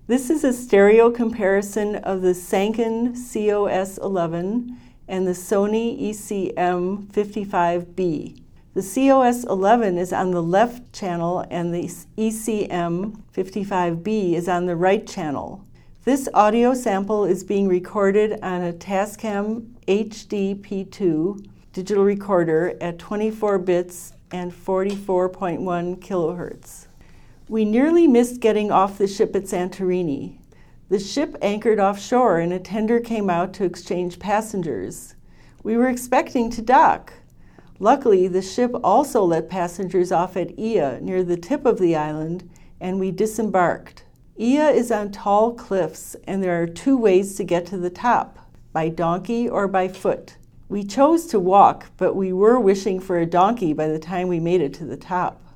This is a stereo comparison of the Sanken COS-11 and the Sony ECM55B. The COS-11 is on the left channel and the ECM55B is on the right channel. This audio sample is being recorded on a Tascam HD-P2 digital recorder at 24 bits and 44.1 kilohertz. We nearly missed getting off the ship at Santorini. The ship anchored offshore and a tender came out to exchange passengers. We were expecting to dock. Luckily, the ship also let passengers off at Ia near the tip of the island, and we disembarked. Ia is on tall cliffs, and there are 2 ways to get to the top, by donkey or by foot. We chose to walk, but we were wishing for a donkey by the time we made it to the top.